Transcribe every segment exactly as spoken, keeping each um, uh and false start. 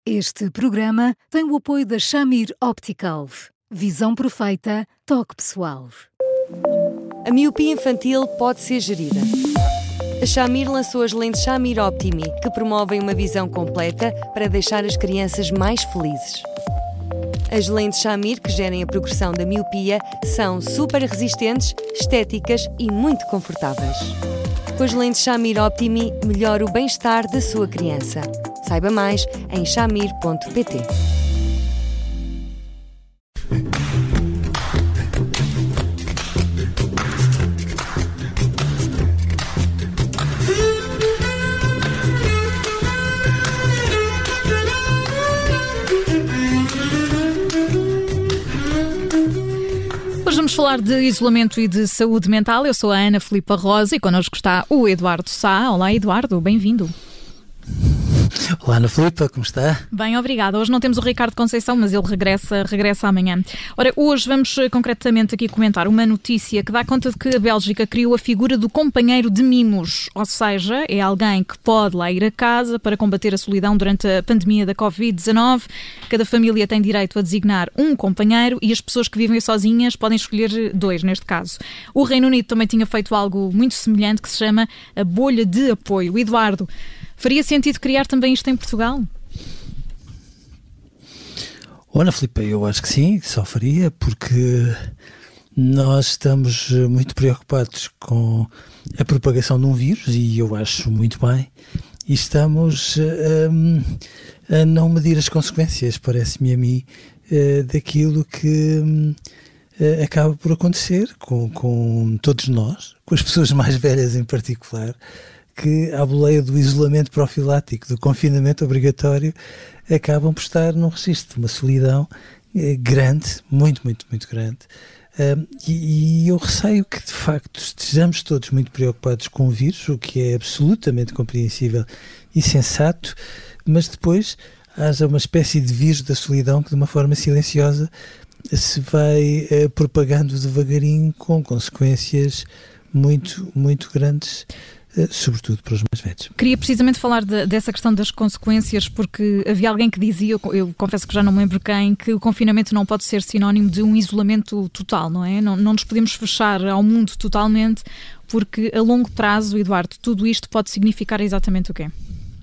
Este programa tem o apoio da Shamir Optical. Visão perfeita, toque pessoal. A miopia infantil pode ser gerida. A Shamir lançou as lentes Shamir Optimi, que promovem uma visão completa para deixar as crianças mais felizes. As lentes Shamir, que gerem a progressão da miopia, são super resistentes, estéticas e muito confortáveis. Com as lentes Shamir Optimi, melhora o bem-estar da sua criança. Saiba mais em shamir ponto pt. Hoje vamos falar de isolamento e de saúde mental. Eu sou a Ana Filipa Rosa e connosco está o Eduardo Sá. Olá, Eduardo, bem-vindo. Olá, Ana Filipa, como está? Bem, obrigada. Hoje não temos o Ricardo Conceição, mas ele regressa, regressa amanhã. Ora, hoje vamos concretamente aqui comentar uma notícia que dá conta de que a Bélgica criou a figura do companheiro de mimos, ou seja, é alguém que pode lá ir a casa para combater a solidão durante a pandemia da covid dezanove. Cada família tem direito a designar um companheiro e as pessoas que vivem sozinhas podem escolher dois, neste caso. O Reino Unido também tinha feito algo muito semelhante que se chama a bolha de apoio. Eduardo, faria sentido criar também isto em Portugal? Ana Filipe, eu acho que sim, só faria, porque nós estamos muito preocupados com a propagação de um vírus, e eu acho muito bem, e estamos um, a não medir as consequências, parece-me a mim, uh, daquilo que um, uh, acaba por acontecer com, com todos nós, com as pessoas mais velhas em particular, que, à boleia do isolamento profilático, do confinamento obrigatório, acabam por estar num registro de uma solidão eh, grande, muito, muito, muito grande. Um, e, e eu receio que, de facto, estejamos todos muito preocupados com o vírus, o que é absolutamente compreensível e sensato, mas depois haja uma espécie de vírus da solidão que, de uma forma silenciosa, se vai eh, propagando devagarinho, com consequências muito, muito grandes, sobretudo para os mais velhos. Queria precisamente falar de, dessa questão das consequências, porque havia alguém que dizia, eu, eu confesso que já não me lembro quem, que o confinamento não pode ser sinónimo de um isolamento total, não é? Não, não nos podemos fechar ao mundo totalmente, porque a longo prazo, Eduardo, tudo isto pode significar exatamente o quê?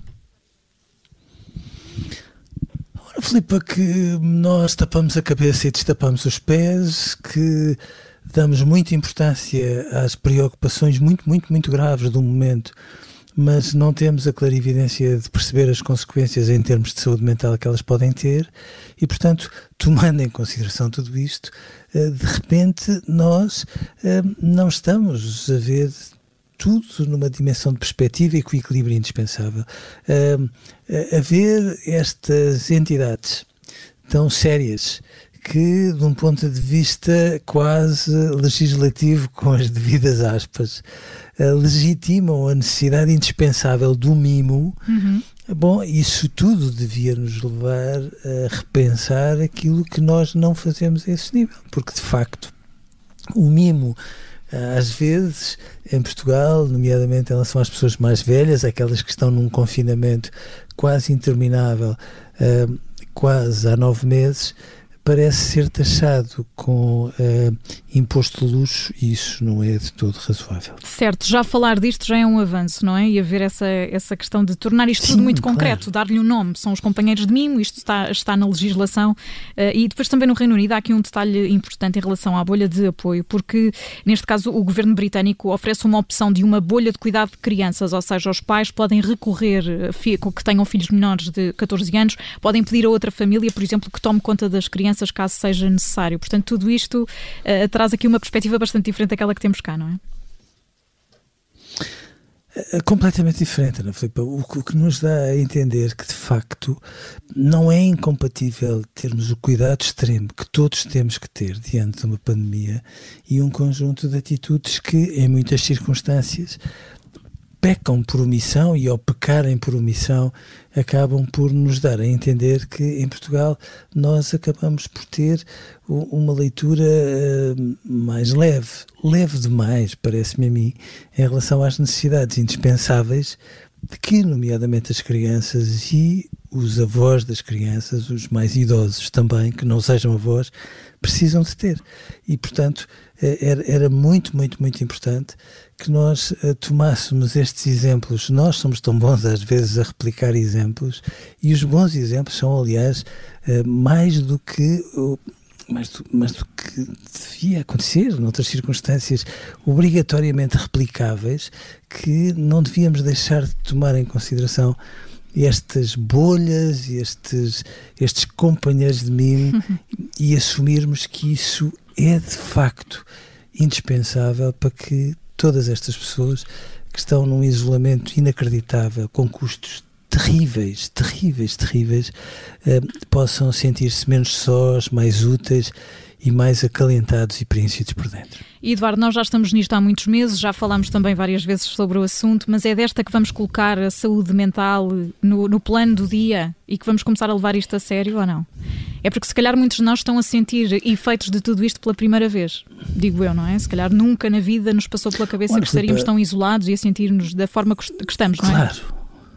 Ora, Filipa, que nós tapamos a cabeça e destapamos os pés, que damos muita importância às preocupações muito, muito, muito graves do momento, mas não temos a clarividência de perceber as consequências em termos de saúde mental que elas podem ter e, portanto, tomando em consideração tudo isto, de repente nós não estamos a ver tudo numa dimensão de perspectiva e com o equilíbrio indispensável. A ver estas entidades tão sérias que, de um ponto de vista quase legislativo, com as devidas aspas, uh, legitimam a necessidade indispensável do mimo, uhum. Bom, isso tudo devia nos levar a repensar aquilo que nós não fazemos a esse nível, porque, de facto, o mimo, às vezes, em Portugal, nomeadamente em relação às pessoas mais velhas, aquelas que estão num confinamento quase interminável, uh, quase há nove meses, parece ser taxado com uh, imposto de luxo, e isso não é de todo razoável. Certo, já falar disto já é um avanço, não é? E haver essa, essa questão de tornar isto Sim, tudo muito claro. concreto, dar-lhe um nome, são os companheiros de mimo, isto está, está na legislação, uh, e depois também no Reino Unido há aqui um detalhe importante em relação à bolha de apoio, porque neste caso o governo britânico oferece uma opção de uma bolha de cuidado de crianças, ou seja, os pais podem recorrer, que tenham filhos menores de catorze anos, podem pedir a outra família, por exemplo, que tome conta das crianças caso seja necessário. Portanto, tudo isto uh, traz aqui uma perspectiva bastante diferente daquela que temos cá, não é? É completamente diferente, Ana Filipa. O, o que nos dá a entender que, de facto, não é incompatível termos o cuidado extremo que todos temos que ter diante de uma pandemia e um conjunto de atitudes que, em muitas circunstâncias, pecam por omissão e, ao pecarem por omissão, acabam por nos dar a entender que em Portugal nós acabamos por ter uma leitura uh, mais leve, leve demais, parece-me a mim, em relação às necessidades indispensáveis de que, nomeadamente, as crianças e os avós das crianças, os mais idosos também, que não sejam avós, precisam de ter. E, portanto, era, era muito, muito, muito importante que nós uh, tomássemos estes exemplos. Nós somos tão bons, às vezes, a replicar exemplos, e os bons exemplos são, aliás, uh, mais do que... Uh, mais do, mais do que devia acontecer noutras circunstâncias obrigatoriamente replicáveis, que não devíamos deixar de tomar em consideração estas bolhas, estes, estes companheiros de mimo e assumirmos que isso é de facto indispensável para que todas estas pessoas que estão num isolamento inacreditável, com custos terríveis, terríveis, terríveis, eh, possam sentir-se menos sós, mais úteis e mais acalentados e preenchidos por dentro. E, Eduardo, nós já estamos nisto há muitos meses, já falámos também várias vezes sobre o assunto, mas é desta que vamos colocar a saúde mental no, no plano do dia e que vamos começar a levar isto a sério ou não? É porque se calhar muitos de nós estão a sentir efeitos de tudo isto pela primeira vez, digo eu, não é? Se calhar nunca na vida nos passou pela cabeça Olha, que estaríamos tão isolados e a sentir-nos da forma que estamos, não é? Claro.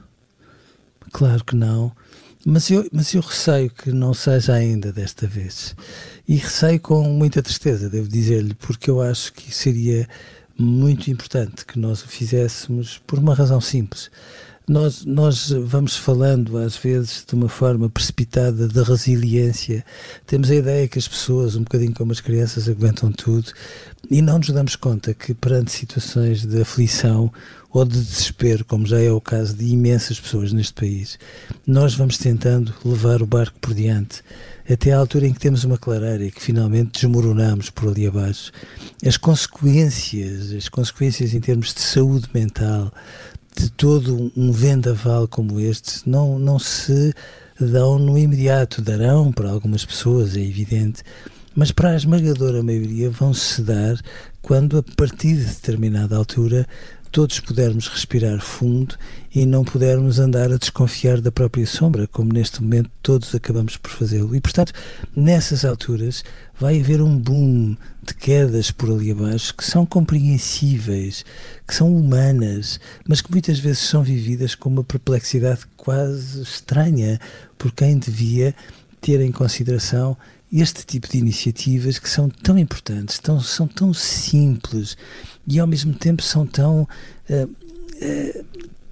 Claro que não, mas eu, mas eu receio que não seja ainda desta vez. E receio com muita tristeza, devo dizer-lhe, porque eu acho que seria muito importante que nós o fizéssemos por uma razão simples. Nós, nós vamos falando às vezes de uma forma precipitada da resiliência, temos a ideia que as pessoas, um bocadinho como as crianças, aguentam tudo e não nos damos conta que perante situações de aflição ou de desespero, como já é o caso de imensas pessoas neste país, nós vamos tentando levar o barco por diante até à altura em que temos uma clareira e que finalmente desmoronamos por ali abaixo. As consequências, as consequências em termos de saúde mental, de todo um vendaval como este, não, não se dão no imediato, darão para algumas pessoas, é evidente, mas para a esmagadora maioria vão-se dar quando, a partir de determinada altura, todos pudermos respirar fundo e não pudermos andar a desconfiar da própria sombra, como neste momento todos acabamos por fazê-lo. E, portanto, nessas alturas vai haver um boom de quedas por ali abaixo que são compreensíveis, que são humanas, mas que muitas vezes são vividas com uma perplexidade quase estranha por quem devia ter em consideração este tipo de iniciativas que são tão importantes, tão, são tão simples e ao mesmo tempo são tão uh, uh,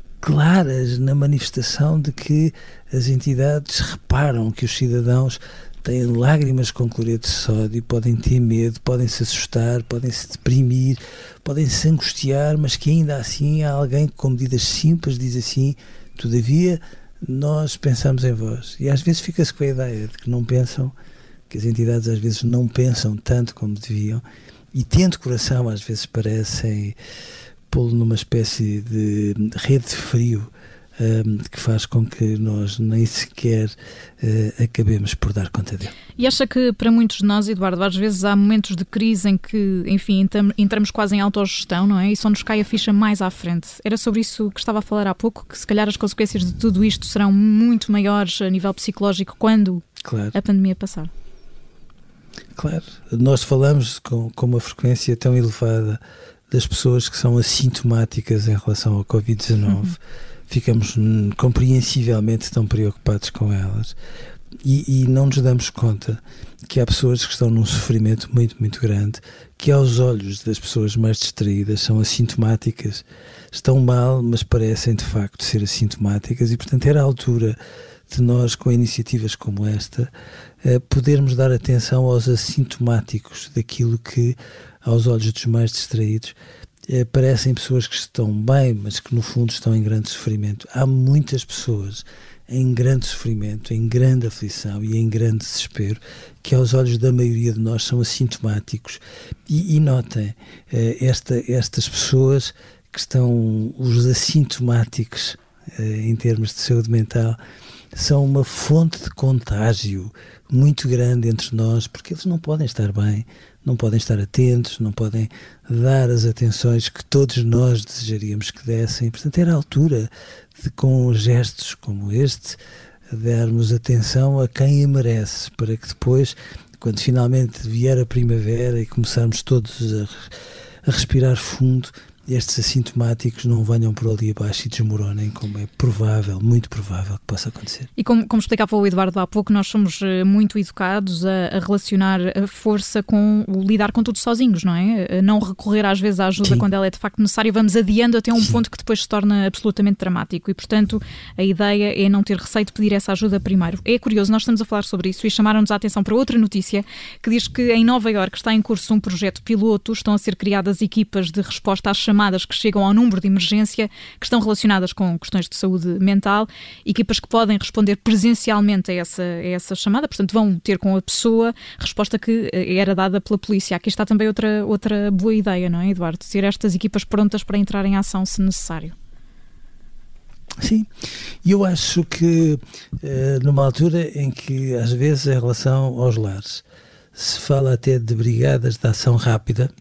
claras na manifestação de que as entidades reparam que os cidadãos têm lágrimas com cloreto de sódio, podem ter medo, podem se assustar, podem se deprimir, podem se angustiar, mas que ainda assim há alguém que com medidas simples diz assim: todavia nós pensamos em vós. E às vezes fica-se com a ideia de que não pensam, que as entidades às vezes não pensam tanto como deviam e, tendo coração, às vezes parecem pô-lo numa espécie de rede de frio um, que faz com que nós nem sequer uh, acabemos por dar conta dele. E acha que para muitos de nós, Eduardo, às vezes há momentos de crise em que, enfim, entramos quase em autogestão, não é? E só nos cai a ficha mais à frente. Era sobre isso que estava a falar há pouco, que se calhar as consequências de tudo isto serão muito maiores a nível psicológico quando claro. a pandemia passar. Claro, nós falamos com, com uma frequência tão elevada das pessoas que são assintomáticas em relação ao covid dezanove, uhum. ficamos hum, compreensivelmente tão preocupados com elas e, e não nos damos conta que há pessoas que estão num sofrimento muito, muito grande, que aos olhos das pessoas mais distraídas são assintomáticas, estão mal, mas parecem de facto ser assintomáticas e, portanto, era a altura de nós, com iniciativas como esta, uh, podermos dar atenção aos assintomáticos daquilo que, aos olhos dos mais distraídos, uh, parecem pessoas que estão bem, mas que no fundo estão em grande sofrimento. Há muitas pessoas em grande sofrimento, em grande aflição e em grande desespero, que aos olhos da maioria de nós são assintomáticos. E, e notem, uh, esta, estas pessoas que estão, os assintomáticos, uh, em termos de saúde mental, são uma fonte de contágio muito grande entre nós, porque eles não podem estar bem, não podem estar atentos, não podem dar as atenções que todos nós desejaríamos que dessem. Portanto, era a altura de, com gestos como este, darmos atenção a quem a merece, para que depois, quando finalmente vier a primavera e começarmos todos a, a respirar fundo, estes assintomáticos não venham por ali abaixo e desmoronem, como é provável, muito provável que possa acontecer. E como, como explicava o Eduardo há pouco, nós somos muito educados a, a relacionar a força com o lidar com tudo sozinhos, não é? A não recorrer às vezes à ajuda Sim. quando ela é de facto necessária, vamos adiando até um Sim. ponto que depois se torna absolutamente dramático e, portanto, a ideia é não ter receio de pedir essa ajuda primeiro. É curioso, nós estamos a falar sobre isso e chamaram-nos a atenção para outra notícia que diz que em Nova Iorque está em curso um projeto piloto, estão a ser criadas equipas de resposta às chamadas que chegam ao número de emergência que estão relacionadas com questões de saúde mental, equipas que podem responder presencialmente a essa, a essa chamada, portanto vão ter com a pessoa resposta que era dada pela polícia. Aqui está também outra, outra boa ideia, não é, Eduardo? Ter estas equipas prontas para entrar em ação se necessário. Sim, e eu acho que numa altura em que às vezes em relação aos lares se fala até de brigadas de ação rápida,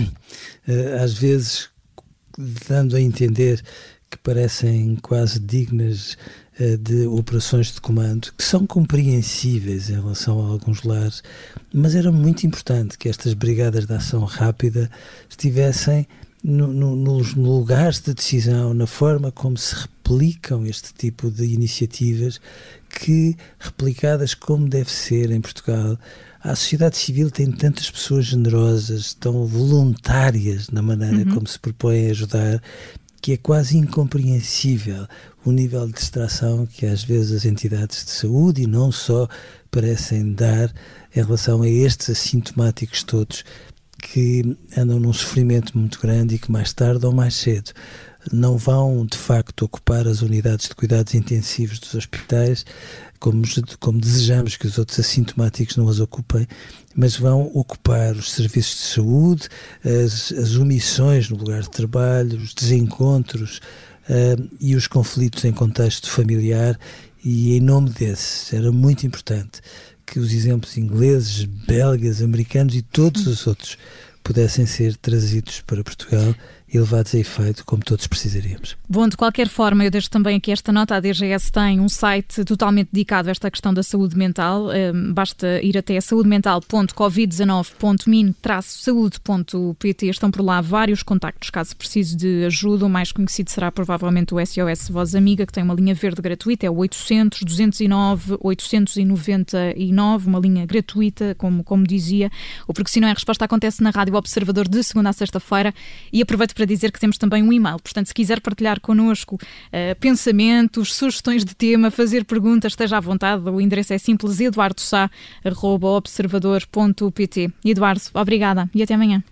às vezes dando a entender que parecem quase dignas de operações de comando, que são compreensíveis em relação a alguns lares, mas era muito importante que estas brigadas de ação rápida estivessem no, no, nos lugares de decisão, na forma como se replicam este tipo de iniciativas, que, replicadas como deve ser em Portugal, a sociedade civil tem tantas pessoas generosas, tão voluntárias na maneira uhum. como se propõem a ajudar, que é quase incompreensível o nível de distração que às vezes as entidades de saúde e não só parecem dar em relação a estes assintomáticos todos que andam num sofrimento muito grande e que mais tarde ou mais cedo não vão de facto ocupar as unidades de cuidados intensivos dos hospitais como, como desejamos que os outros assintomáticos não as ocupem, mas vão ocupar os serviços de saúde, as, as omissões no lugar de trabalho, os desencontros uh, e os conflitos em contexto familiar, e em nome desses era muito importante que os exemplos ingleses, belgas, americanos e todos os outros pudessem ser trazidos para Portugal e levados a efeito, como todos precisaríamos. Bom, de qualquer forma, eu deixo também aqui esta nota. A D G S tem um site totalmente dedicado a esta questão da saúde mental. Um, basta ir até saúde mental ponto covid dezanove ponto min traço saúde ponto pt. Estão por lá vários contactos, caso precise de ajuda. O mais conhecido será provavelmente o S O S Voz Amiga, que tem uma linha verde gratuita, é o oitocentos, duzentos e nove, oitocentos e noventa e nove, uma linha gratuita, como, como dizia. O Porque Se Não É Resposta acontece na Rádio Observador de segunda a sexta-feira, e aproveito para dizer que temos também um e-mail, portanto, se quiser partilhar connosco uh, pensamentos, sugestões de tema, fazer perguntas, esteja à vontade. O endereço é simples, eduardo sá arroba observador ponto pt. Eduardo, obrigada e até amanhã.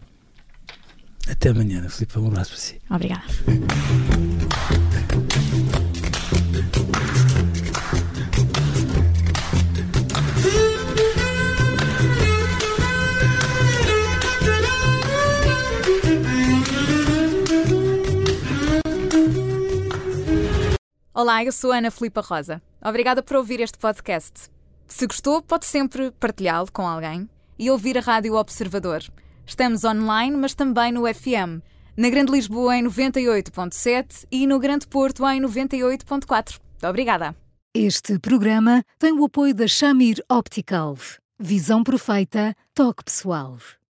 Até amanhã, Filipe, um abraço para si. Obrigada. Olá, eu sou a Ana Filipa Rosa. Obrigada por ouvir este podcast. Se gostou, pode sempre partilhá-lo com alguém e ouvir a Rádio Observador. Estamos online, mas também no F M. Na Grande Lisboa em noventa e oito ponto sete e no Grande Porto em noventa e oito ponto quatro. Obrigada. Este programa tem o apoio da Shamir Optical. Visão perfeita, toque pessoal.